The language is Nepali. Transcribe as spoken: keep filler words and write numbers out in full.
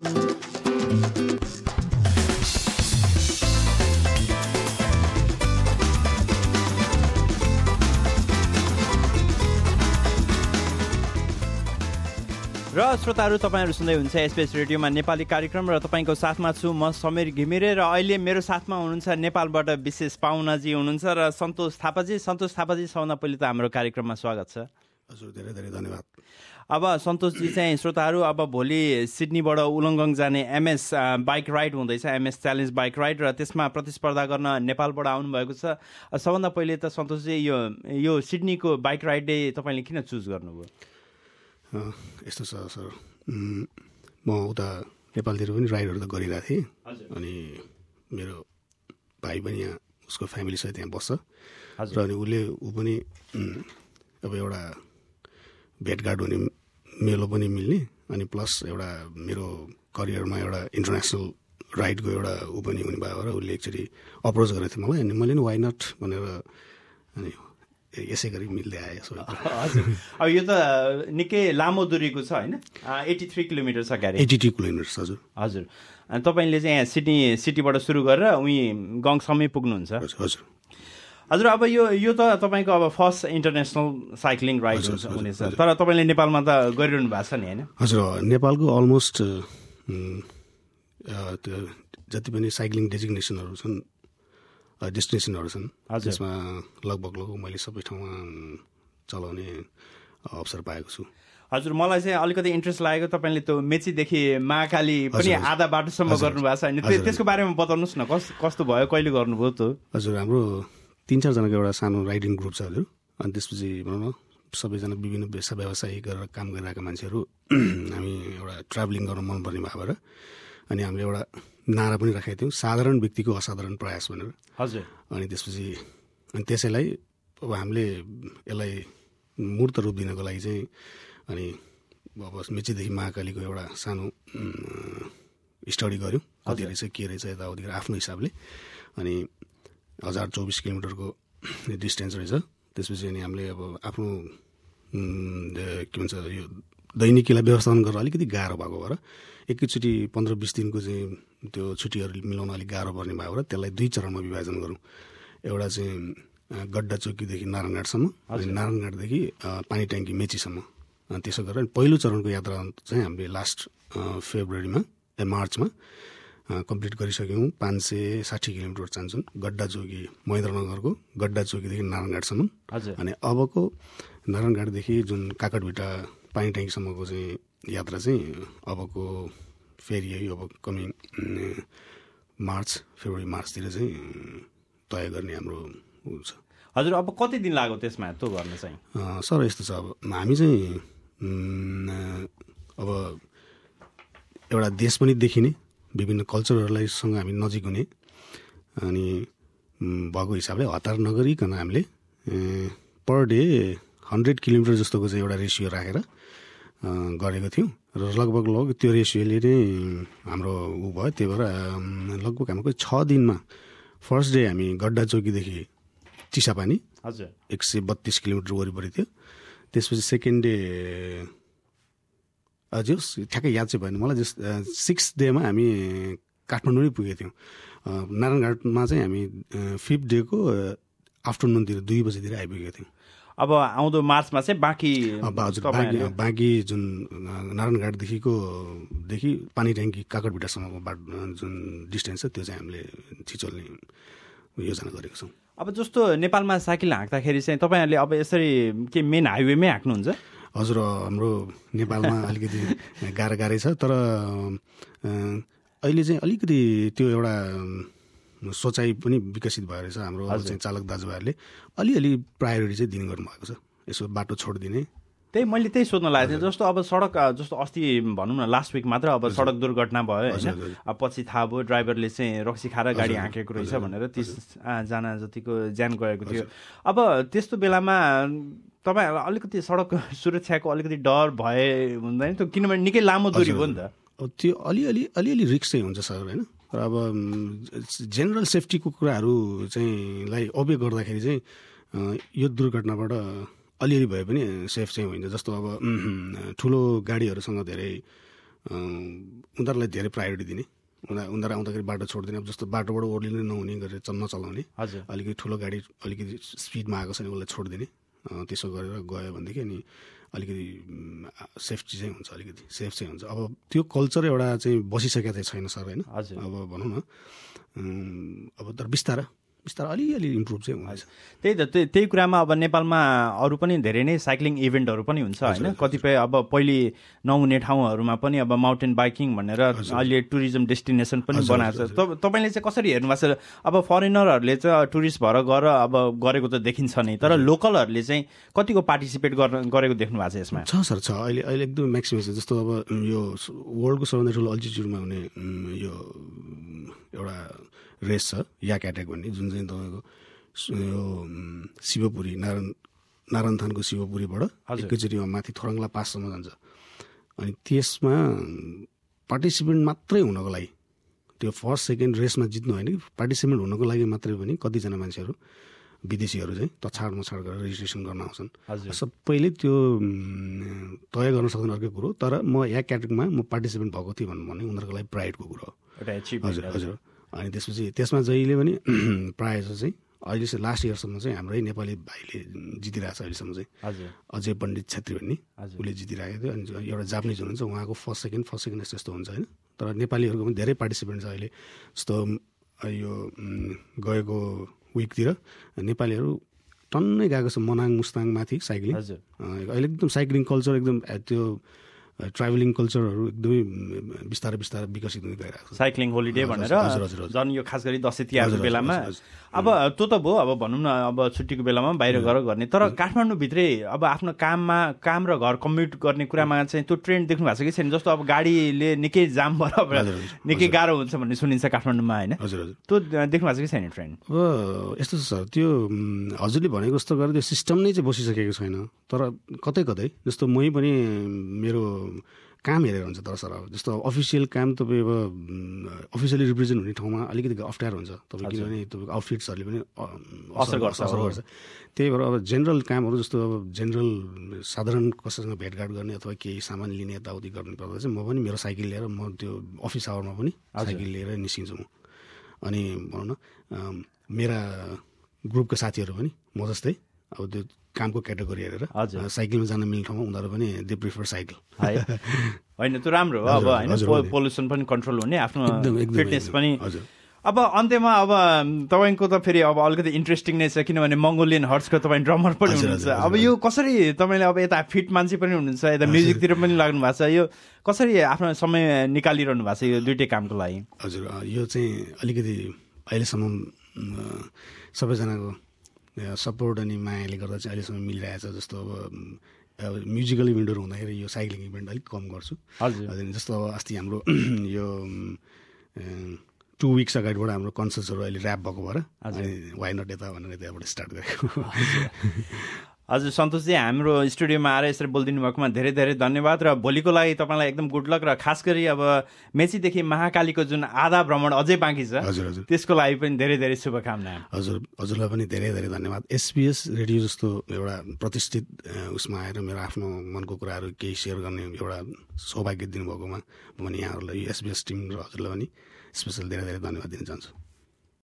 र श्रोताहरू, तपाईँहरू सुन्दै हुन्छ एसबीएस रेडियोमा नेपाली कार्यक्रम र तपाईँको साथमा छु म समीर घिमिरे। र अहिले मेरो साथमा हुनुहुन्छ नेपालबाट विशेष पाहुनाजी हुनुहुन्छ र सन्तोष थापाजी। सन्तोष थापाजी, सबभन्दा पहिले त हाम्रो कार्यक्रममा स्वागत छ। हजुर, धेरै धेरै धन्यवाद। अब सन्तोषजी चाहिँ श्रोताहरू, अब भोलि सिडनीबाट उलङ्गङ जाने एमएस बाइक राइड हुँदैछ, एमएस च्यालेन्ज बाइक राइड, र त्यसमा प्रतिस्पर्धा गर्न नेपालबाट आउनुभएको छ। सबभन्दा पहिले त सन्तोषजी, यो यो सिडनीको बाइक राइडले तपाईँले किन चुज गर्नुभयो? यस्तो छ सर, म उता नेपालतिर पनि राइडहरू त गरिरहेको थिएँ, अनि मेरो भाइ पनि यहाँ उसको फ्यामिलीसहित यहाँ बस्छ, र अनि उसले ऊ पनि अब एउटा भेटघाट हुने मेलो पनि मिल्ने, अनि प्लस एउटा मेरो करियरमा एउटा इन्टरनेसनल राइडको एउटा ऊ पनि हुने भयो र उसले एकचोटि अप्रोच गरेको थियो मलाई, अनि मैले नि वाइ नट भनेर अनि यसै गरी मिल्दै आयो सबै। हजुर, अब यो त निकै लामो दूरीको छ होइन? एट्टी थ्री किलोमिटर छ गाडी। Eighty two kilometres. हजुर हजुर, अनि तपाईँले चाहिँ यहाँ सिडनी सिटीबाट सुरु गरेर उहीँ गङसम्मै पुग्नुहुन्छ? हजुर हजुर। अब यो यो त तपाईँको अब फर्स्ट इन्टरनेसनल साइक्लिङ राइड हुनेछ, तर तपाईँले नेपालमा त गरिरहनु भएको छ नि होइन? हजुर, नेपालको अलमोस्ट त्यो जति पनि साइक्लिङ डेजिग्नेसनहरू छन्, डेस्टिनेसनहरू छन्, त्यसमा लगभग लगभग मैले सबै ठाउँमा चलाउने अवसर पाएको छु। हजुर, मलाई चाहिँ अलिकति इन्ट्रेस्ट लागेको, तपाईँले त्यो मेचीदेखि महाकाली पनि आधा बाटोसम्म गर्नुभएको छ होइन? त्यसको बारेमा बताउनुहोस् न, कस कस्तो भयो, कहिले गर्नुभयो त? हजुर, हाम्रो तिन चारजनाको एउटा सानो राइडिङ ग्रुप छ हजुर, अनि त्यसपछि भनौँ न सबैजना विभिन्न पेसा व्यवसाय गरेर काम गरिरहेका मान्छेहरू हामी एउटा ट्राभलिङ गर्न मनपर्ने भएर अनि हामीले एउटा नारा पनि राखेका थियौँ, साधारण व्यक्तिको असाधारण प्रयास भनेर। हजुर, अनि त्यसपछि अनि त्यसैलाई अब हामीले यसलाई मूर्त रूप दिनको लागि चाहिँ अनि अब मेचीदेखि महाकालीको एउटा सानो स्टडी गऱ्यौँ, कति रहेछ के रहेछ यताउति आफ्नो हिसाबले, अनि हजार चौबिस किलोमिटरको डिस्टेन्स रहेछ। त्यसपछि अनि हामीले अब आफ्नो के भन्छ यो दैनिकीलाई व्यवस्थापन गरेर अलिकति गाह्रो भएको भएर एकैचोटि पन्ध्र बिस दिनको चाहिँ त्यो छुट्टीहरू मिलाउन अलिक गाह्रो पर्ने भएको भएर त्यसलाई दुई चरणमा विभाजन गरौँ। एउटा चाहिँ गड्डा चौकीदेखि नारायणघाटसम्म, अनि नारायणघाटदेखि पानी ट्याङ्की मेचीसम्म, त्यसो गरेर पहिलो चरणको यात्रा चाहिँ हामीले लास्ट फेब्रुअरीमा ए मार्चमा कम्प्लिट गरिसक्यौँ। पाँच सय साठी किलोमिटर चाहन्छौँ गड्डा चौकी महेन्द्रनगरको गड्डा चौकीदेखि नारायणघाटसम्म, अनि अबको नारायणघाटदेखि जुन काकटभिटा पानी ट्याङ्कीसम्मको चाहिँ यात्रा चाहिँ अबको फेरि यही अब कमिङ मार्च फेब्रुअरी मार्चतिर चाहिँ तय गर्ने हाम्रो हुन्छ। हजुर, अब कति दिन लाग्यो त्यसमा त्यो गर्न चाहिँ? सर यस्तो छ, अब हामी चाहिँ अब एउटा देश पनि देखिने, विभिन्न कल्चरहरूलाई सँग हामी नजिक हुने, अनि भएको हिसाबले हतार नगरिकन हामीले पर डे हन्ड्रेड किलोमिटर जस्तोको चाहिँ एउटा रेसियो राखेर गरेको थियौँ, र लगभग लगभग त्यो रेसियोले नै हाम्रो ऊ भयो। त्यही भएर लगभग हाम्रो छ दिनमा फर्स्ट डे हामी गड्डा चौकीदेखि चिसापानी हजुर एक सय बत्तिस किलोमिटर वरिपरि थियो। त्यसपछि सेकेन्ड डे हजुर ठ्याक्कै याद चाहिँ भएन मलाई, जस सिक्स डेमा हामी काठमाडौँ नै पुगेको थियौँ। नारायणघाटमा चाहिँ हामी फिफ्थ डेको आफ्टरनुनतिर दुई बजीतिर आइपुगेको थियौँ। अब आउँदो मार्चमा चाहिँ बाँकी हजुर बाँकी जुन नारायणघाटदेखिको देखि पानी ट्याङ्की काकटभिटासम्मको बाटो जुन डिस्टेन्स छ त्यो चाहिँ हामीले छिचोल्ने योजना गरेको छौँ। अब जस्तो नेपालमा साइकल हाँक्दाखेरि चाहिँ तपाईँहरूले अब यसरी के मेन हाइवेमै हाँक्नुहुन्छ? हजुर, हाम्रो नेपालमा अलिकति गाह्रो गाह्रै छ, तर अहिले चाहिँ अलिकति त्यो एउटा सोचाइ पनि विकसित भएर छ। हाम्रो चाहिँ चालक दाजुभाइहरूले अलिअलि प्रायोरिटी चाहिँ दिने गर्नुभएको छ, यसो बाटो छोडिदिने। त्यही मैले त्यही सोध्न लागेको थिएँ। जस्तो अब सडक जस्तो अस्ति भनौँ न लास्ट विक मात्र अब सडक दुर्घटना भयो होइन, अब पछि थाहा भयो ड्राइभरले चाहिँ रक्सी खाएर गाडी हाँकेको रहेछ भनेर तिसजना जतिको ज्यान गएको थियो। अब त्यस्तो बेलामा तपाईँहरूलाई अलिकति सडक सुरक्षाको अलिकति डर भए हुँदैन त्यो, किनभने निकै लामो दूरी हो नि त? त्यो अलिअलि अलिअलि रिस्क चाहिँ हुन्छ सर होइन, र अब जेनरल सेफ्टीको कुराहरू चाहिँ लाई अभ्य गर्दाखेरि चाहिँ यो दुर्घटनाबाट अलिअलि भए पनि सेफ चाहिँ होइन। जस्तो अब ठुलो गाडीहरूसँग धेरै उनीहरूलाई धेरै प्रायोरिटी दिने, उनीहरू उनीहरू आउँदाखेरि बाटो छोडिदिने। अब जस्तो बाटोबाट ओर्लिनै नहुने गरेर नचलाउने, अलिकति ठुलो गाडी अलिकति स्पिडमा आएको छ भने उसलाई छोडिदिने। त्यसो गरेर गयो भनेदेखि अनि अलिकति सेफ्टी चाहिँ हुन्छ, अलिकति सेफ चाहिँ हुन्छ। अब त्यो कल्चर एउटा चाहिँ बसिसकेको चाहिँ छैन सर, होइन? अब भनौँ न, अब तर बिस्तारै बिस्तारै अलिअलि इम्प्रुभ चाहिँ हुँदैछ। त्यही त, त्यही कुरामा अब नेपालमा अरू पनि धेरै नै साइक्लिङ इभेन्टहरू पनि हुन्छ, होइन? कतिपय अब पहिले नहुने ठाउँहरूमा पनि अब माउन्टेन बाइकिङ भनेर अहिले टुरिज्म डेस्टिनेसन पनि बनाएको छ। तपाईँले चाहिँ कसरी हेर्नु भएको छ? अब फरेनरहरूले चाहिँ टुरिस्ट भएर गएर अब गरेको त देखिन्छ नै, तर लोकलहरूले चाहिँ कतिको पार्टिसिपेट गरेको देख्नु भएको छ यसमा? छ सर, छ। अहिले अहिले एकदम म्याक्सिमम छ। जस्तो अब यो वर्ल्डको सबभन्दा ठुलो अल्टिट्युडमा हुने यो एउटा रेस छ याक एट्याक भन्ने, जुन चाहिँ तपाईँको यो शिवपुरी नारायण नारायणथानको शिवपुरीबाट एकैचोटिमा माथि थोरङ्ला पाससम्म जान्छ। अनि त्यसमा पार्टिसिपेन्ट मात्रै हुनको लागि, त्यो फर्स्ट सेकेन्ड रेसमा जित्नु होइन कि, पार्टिसिपेन्ट हुनको लागि मात्रै पनि कतिजना मान्छेहरू विदेशीहरू चाहिँ तछाड मछाड गरेर रेजिस्ट्रेसन गर्न आउँछन्। सबैले त्यो तय गर्न सक्दैन अर्कै कुरो, तर म याक एट्याकमा म पार्टिसिपेन्ट भएको थिएँ भन्नु भने उनीहरूको लागि प्राइडको कुरो हो। हजुर हजुर। अनि त्यसपछि त्यसमा जहिले पनि प्रायः चाहिँ अहिले चाहिँ लास्ट इयरसम्म चाहिँ हाम्रै नेपाली भाइले जितिरहेको छ अहिलेसम्म चाहिँ। अजय पण्डित छेत्री भन्ने उसले जितिरहेको थियो। अनि एउटा जापानिज हुनुहुन्छ, उहाँको फर्स्ट सेकेन्ड फर्स्ट सेकेन्ड यस्तो हुन्छ, होइन? तर नेपालीहरूको पनि धेरै पार्टिसिपेन्ट छ अहिले। जस्तो यो गएको विकतिर नेपालीहरू टन्नै गएको छ मनाङ मुस्ताङमाथि साइक्लिङ। अहिले एकदम साइक्लिङ कल्चर एकदम त्यो ट्राभलिङ कल्चरहरू एकदमै बिस्तारै बिस्तारै विकसित हुँदै गइरहेको छ। साइक्लिङ होलिडे भनेर झन् यो खास गरी दसैँ तिहारको बेलामा अब त्यो त भयो, अब भनौँ न अब छुट्टीको बेलामा बाहिर गएर गर्ने। तर काठमाडौँभित्रै अब आफ्नो काममा काम र घर कम्युट गर्ने कुरामा चाहिँ त्यो ट्रेन्ड देख्नु भएको छ कि छैन? जस्तो अब गाडीले निकै जाम भएर निकै गाह्रो हुन्छ भन्ने सुनिन्छ काठमाडौँमा, होइन? हजुर हजुर। त्यो देख्नु भएको छ कि छैन ट्रेन्ड? अब यस्तो छ सर, त्यो हजुरले भनेको जस्तो गरेर त्यो सिस्टम नै चाहिँ बसिसकेको छैन। तर कतै कतै जस्तो मै पनि मेरो काम हेरेर हुन्छ। तर सर अब जस्तो अफिसियल काम तपाईँ अब अफिसियली रिप्रेजेन्ट हुने ठाउँमा अलिकति अप्ठ्यारो हुन्छ तपाईँ, किनभने तपाईँको आउटफिट्सहरूले पनि असर गर्छ असर गर्छ त्यही भएर अब जेनरल कामहरू जस्तो अब जेनरल साधारण कसैसँग भेटघाट गर्ने अथवा केही सामान लिने यताउति गर्नु पर्दा चाहिँ म पनि मेरो साइकल लिएर म त्यो अफिस आवरमा पनि साइकल लिएर निस्किन्छु म। अनि भनौँ न मेरा ग्रुपका साथीहरू पनि म जस्तै अब त्यो कामको क्याटेगोरी हेरेर साइकलमा जान मिल्ने ठाउँमा उनीहरू पनि दे प्रिफर साइकल। होइन त्यो राम्रो हो, अब होइन पोल्युसन पनि कन्ट्रोल हुने, आफ्नो फिटनेस पनि। अब अन्त्यमा अब तपाईँको त फेरि अब अलिकति इन्ट्रेस्टिङ नै छ, किनभने मङ्गोलियन हर्सको तपाईँ ड्रमर पनि हुनुहुन्छ। अब यो कसरी तपाईँले अब यता फिट मान्छे पनि हुनुहुन्छ, यता म्युजिकतिर पनि लाग्नु भएको छ, यो कसरी आफ्नो समय निकालिरहनु भएको छ यो दुइटै कामको लागि? हजुर, यो चाहिँ अलिकति अहिलेसम्म सबैजनाको सपोर्ट अनि मायाले गर्दा चाहिँ अहिलेसम्म मिलिरहेको छ। जस्तो अब अब म्युजिकल इभेन्टहरू हुँदाखेरि यो साइक्लिङ इभेन्ट अलिक कम गर्छु। हजुर, जस्तो अब अस्ति हाम्रो यो टु विक्स अगाडिबाट हाम्रो कन्सर्ट्सहरू अहिले ऱ्याप भएको भएर वाइ नट यता भनेर त्यहाँबाट स्टार्ट गरेको। हजुर सन्तोषजी, हाम्रो स्टुडियोमा आएर यसरी बोलिदिनु भएकोमा धेरै धेरै धन्यवाद। र भोलिको लागि तपाईँलाई एकदम गुड लक। र खास गरी अब मेचीदेखि महाकालीको जुन आधा भ्रमण अझै बाँकी छ, हजुर हजुर, त्यसको लागि पनि धेरै धेरै शुभकामना। हजुर हजुरलाई पनि धेरै धेरै धन्यवाद। एसबिएस रेडियो जस्तो एउटा प्रतिष्ठित उसमा आएर मेरो आफ्नो मनको कुराहरू केही सेयर गर्ने एउटा सौभाग्य दिनुभएकोमा म पनि यहाँहरूलाई एसबिएस टिम र हजुरलाई पनि स्पेसल धेरै धेरै धन्यवाद दिन चाहन्छु।